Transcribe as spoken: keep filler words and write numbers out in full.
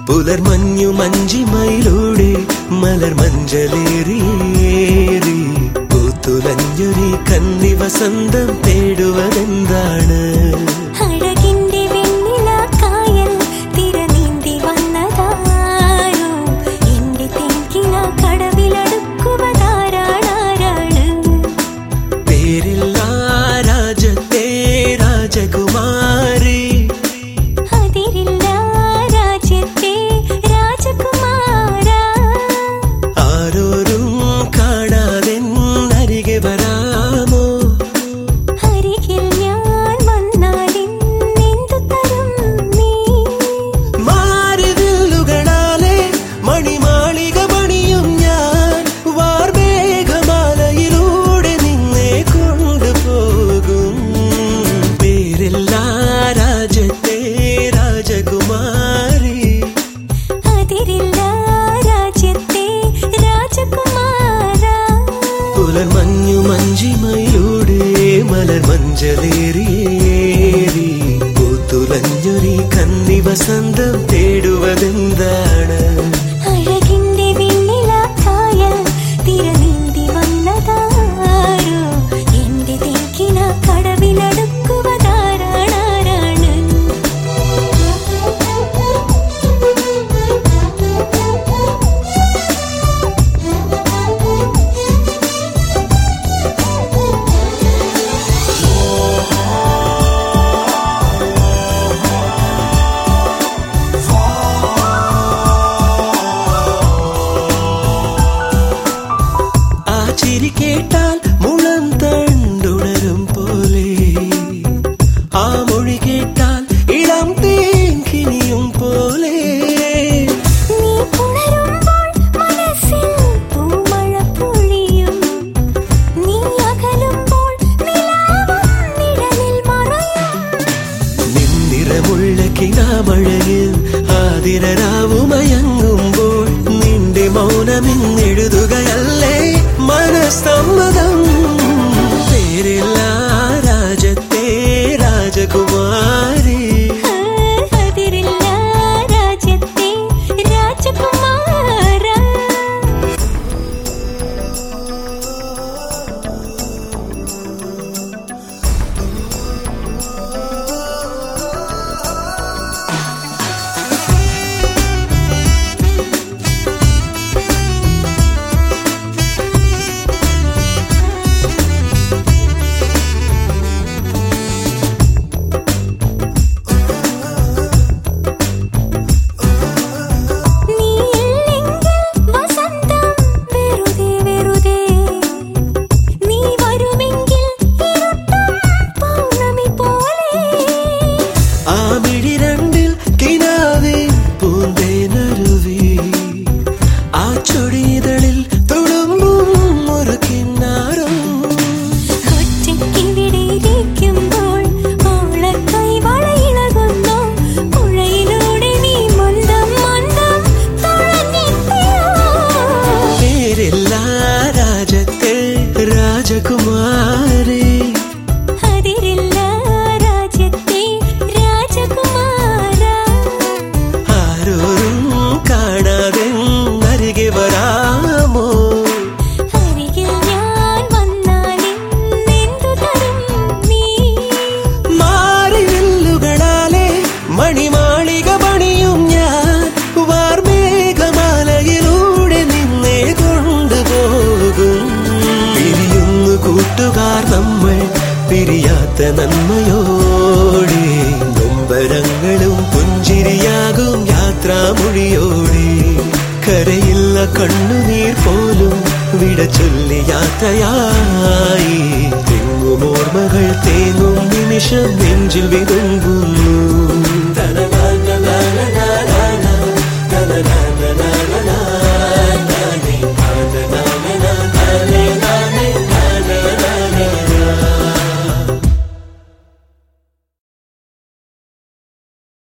പുലർമഞ്ഞു മഞ്ചിമയിലൂടെ മലർ മഞ്ചലേറിയേറി പൂത്തുലഞ്ഞൊരി കന്നി വസന്തം തേടുവതെന്താണ്? അഴകിന്റെ വെണ്ണില കായൽ തിരനീന്തി വന്നതാരോ, എന്റെ തെങ്കില കടവിലടുക്കുവതാരാണ്? പേരില്ല രാജത്തെ രാജകുമാരി, അതിരില്ല രാജ്യത്തെ രാജകുമാര. ആരോരും കാണാതെ അരികെ വരാമോ? അരികിൽ ഞാൻ വന്നാലിൻ എന്തു തരും നീ? മാറിവില്ലുകളാലെ മണിമാളിക പണിയും ഞാൻ, വാർമേഘമാലയിലൂടെ നിന്നെ കൊണ്ടുപോകും. പേരില്ല രാജത്തെ രാജകുമാരി, അതിരില്ല രാജ്യത്തെ രാജകുമാര. പുലർമഞ്ഞു മഞ്ചിമയിലൂടെ മലർ മഞ്ചലേറിയേറി പൂത്തുലഞ്ഞൊരി കന്നി വസന്തം തേടുവതെന്താണ്? അഴകിന്റെ വെണ്ണില കായൽ തിരനീന്തി വന്നതാരോ, എന്റെ തെങ്കില കടവിലടുക്കുവതാരാണ്? ആ ചിരി കേട്ടാൽ മുളം തണ്ടുണരും പോലെ, ആ മൊഴി കേട്ടാൽ ഇളം തേൻകിനിയും പോലെ. നീ പുണരുമ്പോൾ മനസ്സിൽ പൂമഴ പൊഴിയും, നീ അകലുമ്പോൾ നിലാവും നിഴലിൽ മറയും. നിന്നിറമുള്ള കിനാമഴയിൽ ആതിരരാവുമയങ്ങുമ്പോൾ നിന്റെ മൗനമിന്നെഴുതുകയല്ലേ മനസ്സമ്മതം? പേരില്ല രാജത്തെ രാജകുമാരി, അതിരില്ല രാജ്യത്തെ രാജകുമാര. നീയില്ലെങ്കിൽ വസന്തം വെറുതെ വെറുതെ, നീ വരുമെങ്കിൽ ഇരുട്ടും പൗർണമി പോലെ. ആ മിഴി രണ്ടിൽ കിനാവേ പൂന്തേനരുവി, ആ ചൊടിതളിൽ തുളുമ്പും ഒരു കിന്നാരം. ഒറ്റയ്ക്കിവിടെ ഇരിക്കുമ്പോൾ ഓളക്കൈ വളയിളകുന്നു, പുഴയിലൂടെ നീ മന്ദം മന്ദം തുഴഞ്ഞെത്തിയോ? പേരില്ല രാജത്തെ രാജകുമാരി, അതിരില്ല രാജ്യത്തെ രാജകുമാര. ആരോരും കാണാതെ അരികെ വരാമോ? അരികിൽ ഞാൻ വന്നാലിൻ എന്തു തരും നീ? മാറിവില്ലുകളാലെ മണിമാളിക പണിയും ഞാൻ, വാർമേഘമാലയിലൂടെ നിന്നെ കൊണ്ടുപോകും. പിരിയുന്നു കൂട്ടുകാർ നമ്മൾ പിരിയാത്ത നന്മയോടെ, നൊമ്പരങ്ങളും പുഞ്ചിരിയാകും യാത്രാമൊഴിയോടെ. കരയില്ല കണ്ണുനീർ പോലും വിട ചൊല്ലി യാത്രയായി, തെങ്ങുമോർമ്മകൾ തേങ്ങും നിമിഷം നെഞ്ചിൽ വിതുമ്പുന്നു.